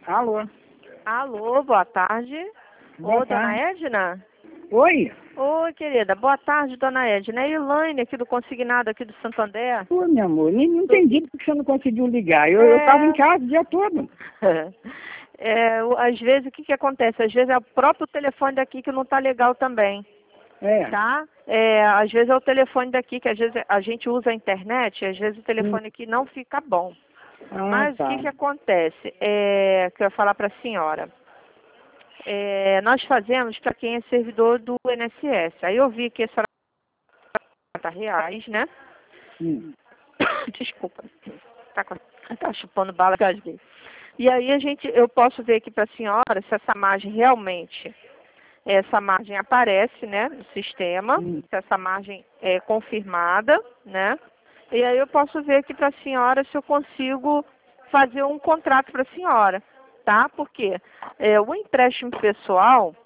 Alô? Alô, boa tarde. Boa Ô, dona tarde. Edna? Oi? Oi, querida. Boa tarde, dona Edna. É Elaine aqui do Consignado aqui do Santander. Oi, meu amor, nem não entendi porque você não conseguiu ligar. Eu tava em casa o dia todo. Às vezes, o que acontece? Às vezes é o próprio telefone daqui que não está legal também, É. tá? Às vezes é o telefone daqui, que às vezes a gente usa a internet, às vezes o telefone aqui não fica bom. Ah, Mas tá. o que acontece? Que eu ia falar para a senhora. Nós fazemos para quem é servidor do INSS. Aí eu vi que essa era R$40, né? Desculpa. Tá chupando bala, gasguei. E aí eu posso ver aqui para a senhora se essa margem realmente, essa margem aparece, né, no sistema, se essa margem é confirmada, né? E aí eu posso ver aqui para a senhora se eu consigo fazer um contrato para a senhora, tá? Porque o empréstimo pessoal,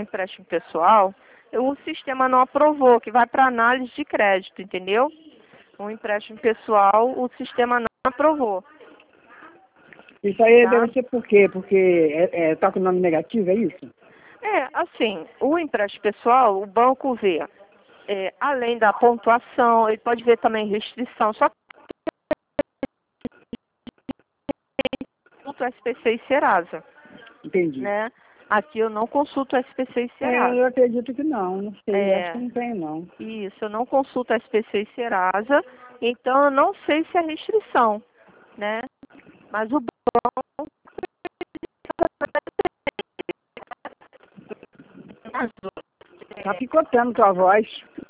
o sistema não aprovou, que vai para análise de crédito, entendeu? O empréstimo pessoal, o sistema não aprovou. Isso aí Tá? deve ser por quê? Porque tá com o nome negativo, é isso? Assim, o empréstimo pessoal, o banco vê, além da pontuação, ele pode ver também restrição, só que consulta o SPC e Serasa, Entendi. né? Aqui eu não consulto o SPC e Serasa. Eu acredito que não sei, acho que não tem não. Isso, eu não consulto SPC e Serasa, então eu não sei se é restrição, né? Mas o banco... Tá picotando tua voz.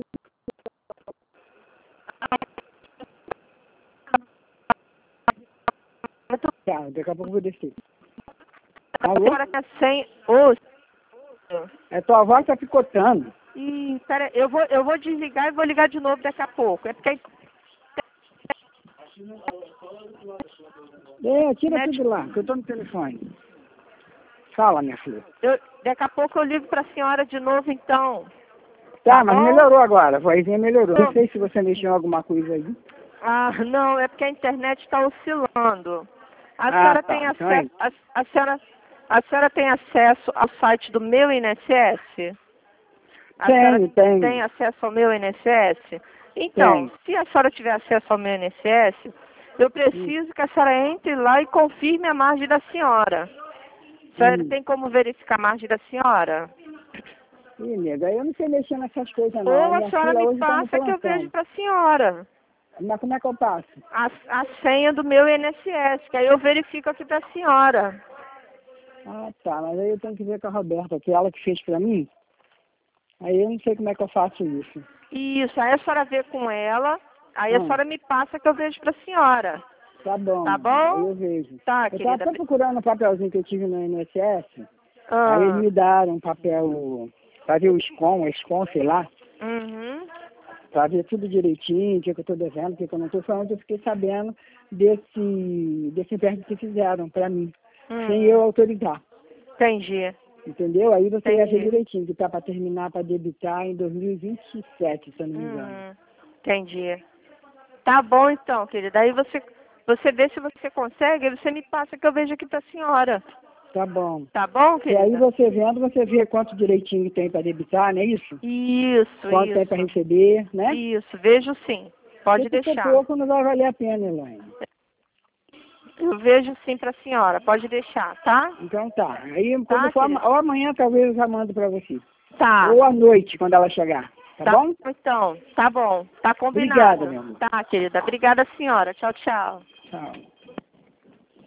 Tá, daqui a pouco eu vou descer. Alô? Agora que é sem... Ô, Tua voz tá picotando. pera, eu vou desligar e vou ligar de novo daqui a pouco. É porque Tira tudo lá, que eu tô no telefone. Fala, minha filha. daqui a pouco eu ligo para a senhora de novo, então. Tá, mas bom? melhorou agora, a vozinha melhorou. Não sei se você mexeu em alguma coisa aí. Ah, não, é porque a internet está oscilando. A Ah, senhora tá, tem então é acesso, a senhora tem acesso ao site do meu INSS? A senhora Tenho. tem acesso ao meu INSS? Então, Tenho. se a senhora tiver acesso ao meu INSS, eu preciso que a senhora entre lá e confirme a margem da senhora. A senhora tem como verificar a margem da senhora? Ih, nega, eu não sei mexer nessas coisas não. Ou a Minha senhora filha me hoje tá no passa que eu vejo plantão. para a senhora Mas como é que eu passo? a senha do meu INSS, que aí eu verifico aqui para a senhora. Ah, tá, mas aí eu tenho que ver com a Roberta, que é ela que fez pra mim. Aí eu não sei como é que eu faço isso. Isso, aí a senhora vê com ela, aí a senhora me passa que eu vejo para a senhora. Tá bom. Tá Aí bom? eu vejo. Tá, Eu tava querida. até procurando o papelzinho que eu tive no INSS. Aí eles Ah, me deram um papel pra ver o SCOM, sei lá. uhum. Pra ver tudo direitinho, o que eu tô devendo, o que eu não tô falando. Eu fiquei sabendo desse empréstimo que fizeram pra mim, sem eu autorizar. Entendi. Entendeu? Aí você ia ver Entendi. direitinho, que tá para terminar, para debitar em 2027, se eu não me engano. Entendi. Tá bom então, querida. Aí você vê se você consegue, aí você me passa que eu vejo aqui pra senhora. Tá bom. Tá bom, E aí querida? você vendo, você vê quanto direitinho tem para debitar, não é isso? Isso, Quanto tem para receber, né? Isso, vejo sim. Pode Se for deixar. pouco, não vai valer a pena, Elaine. Eu vejo sim pra senhora, pode deixar, tá? Então tá. Aí Tá, quando for, querida? ou amanhã talvez eu já mando para você. Tá. Ou à noite, quando ela chegar. Tá bom? Então, tá bom. Tá combinado. Obrigada, meu amor. Tá, querida. Obrigada, senhora. Tchau, tchau. Tchau.